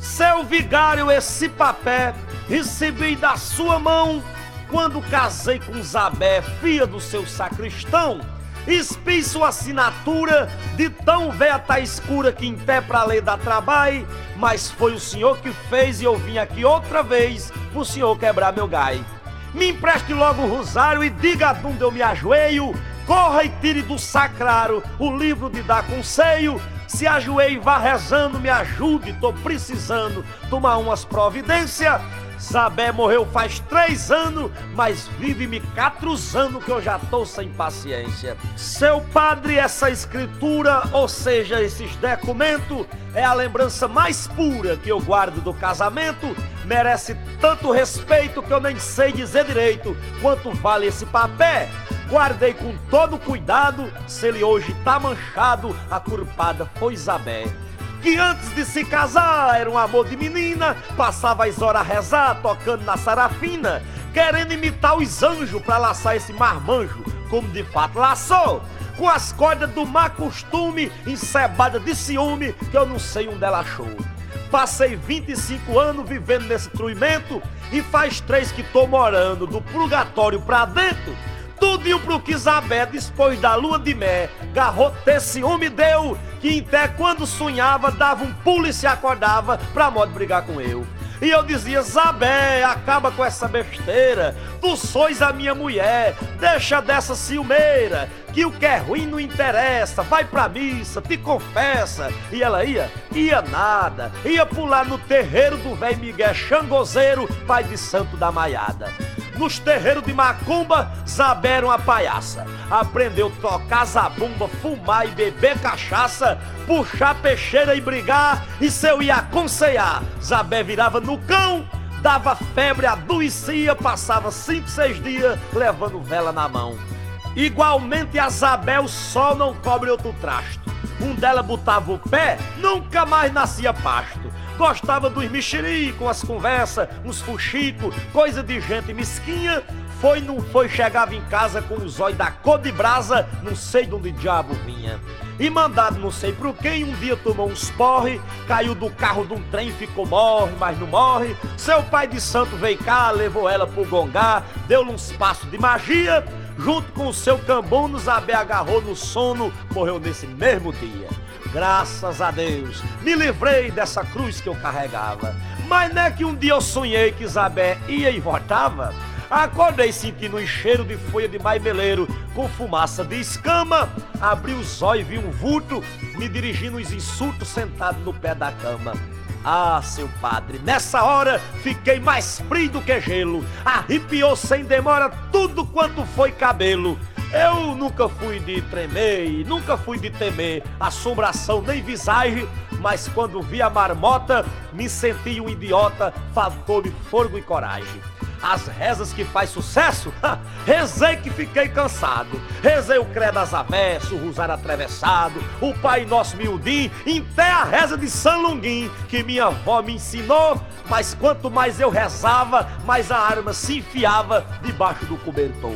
Seu vigário, esse papel recebi da sua mão quando casei com Zabé, filha do seu sacristão. Espi sua assinatura de tão véia tá escura que em pé pra ler dá trabalho, mas foi o senhor que fez e eu vim aqui outra vez pro senhor quebrar meu gai. Me empreste logo o rosário e diga onde eu me ajoelho, corra e tire do sacrário o livro de dar conselho. Se ajoelhe e vá rezando, me ajude, tô precisando tomar umas providências. Zabé morreu faz 3 anos, mas vive me catruzando que eu já tô sem paciência. Seu padre, essa escritura, ou seja, esses documentos, é a lembrança mais pura que eu guardo do casamento. Merece tanto respeito que eu nem sei dizer direito quanto vale esse papel. Guardei com todo cuidado, se ele hoje tá manchado, a culpada foi Zabé. Que antes de se casar era um amor de menina, passava as horas a rezar, tocando na sarafina, querendo imitar os anjos pra laçar esse marmanjo, como de fato laçou, com as cordas do má costume, encebada de ciúme, que eu não sei onde ela achou. Passei 25 anos vivendo nesse truimento, e faz 3 que tô morando do purgatório pra dentro. Tudinho pro que Zabé, depois da lua de mel, garrote ciúme deu, que até quando sonhava, dava um pulo e se acordava pra modo brigar com eu. E eu dizia, Zabé, acaba com essa besteira, tu sois a minha mulher, deixa dessa ciumeira, que o que é ruim não interessa, vai pra missa, te confessa. E ela ia nada, ia pular no terreiro do velho Miguel Xangozeiro, pai de santo da maiada. Nos terreiros de macumba, Zabé era uma palhaça. Aprendeu a tocar zabumba, fumar e beber cachaça, puxar peixeira e brigar. E se eu ia aconselhar, Zabé virava no cão, dava febre, adoecia, passava 5, 6 dias levando vela na mão. Igualmente a Zabé, o sol não cobre outro trasto. Um dela botava o pé, nunca mais nascia pasto. Gostava dos mexeri, com as conversas, uns fuxicos, coisa de gente mesquinha. Foi, não foi, chegava em casa com os olhos da cor de brasa, não sei de onde diabo vinha. E mandado não sei por quem, um dia tomou uns porre, caiu do carro de um trem, ficou morre, mas não morre. Seu pai de santo veio cá, levou ela pro gongá, deu-lhe uns passos de magia. Junto com o seu cambuno, Zabé agarrou no sono, morreu nesse mesmo dia. Graças a Deus, me livrei dessa cruz que eu carregava. Mas não é que um dia eu sonhei que Zabé ia e voltava? Acordei sentindo um cheiro de folha de maimeleiro com fumaça de escama. Abri os olhos e vi um vulto me dirigindo os insultos sentado no pé da cama. Ah, seu padre, nessa hora fiquei mais frio do que gelo. Arrepiou sem demora tudo quanto foi cabelo. Eu nunca fui de tremer, nunca fui de temer assombração nem visagem, mas quando vi a marmota, me senti um idiota, faltou-me fôlego e coragem. As rezas que faz sucesso, rezei que fiquei cansado. Rezei o credo às avessas, o rosário atravessado, o Pai Nosso miudinho, até a reza de São Longuinho, que minha avó me ensinou. Mas quanto mais eu rezava, mais a arma se enfiava debaixo do cobertor.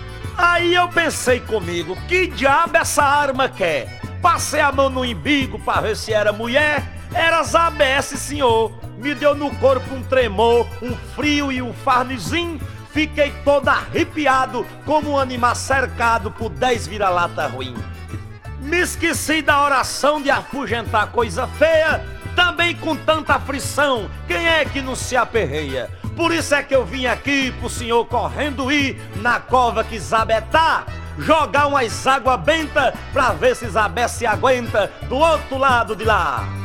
Aí eu pensei comigo, que diabo essa arma quer? Passei a mão no embigo pra ver se era mulher. Era Zabé, esse senhor. Me deu no corpo um tremor, um frio e um farnezinho. Fiquei todo arrepiado, como um animal cercado por 10 vira-lata ruim. Me esqueci da oração de afugentar coisa feia, também com tanta aflição, quem é que não se aperreia? Por isso é que eu vim aqui pro senhor correndo ir na cova que Zabé tá, jogar umas água benta pra ver se Zabé se aguenta do outro lado de lá.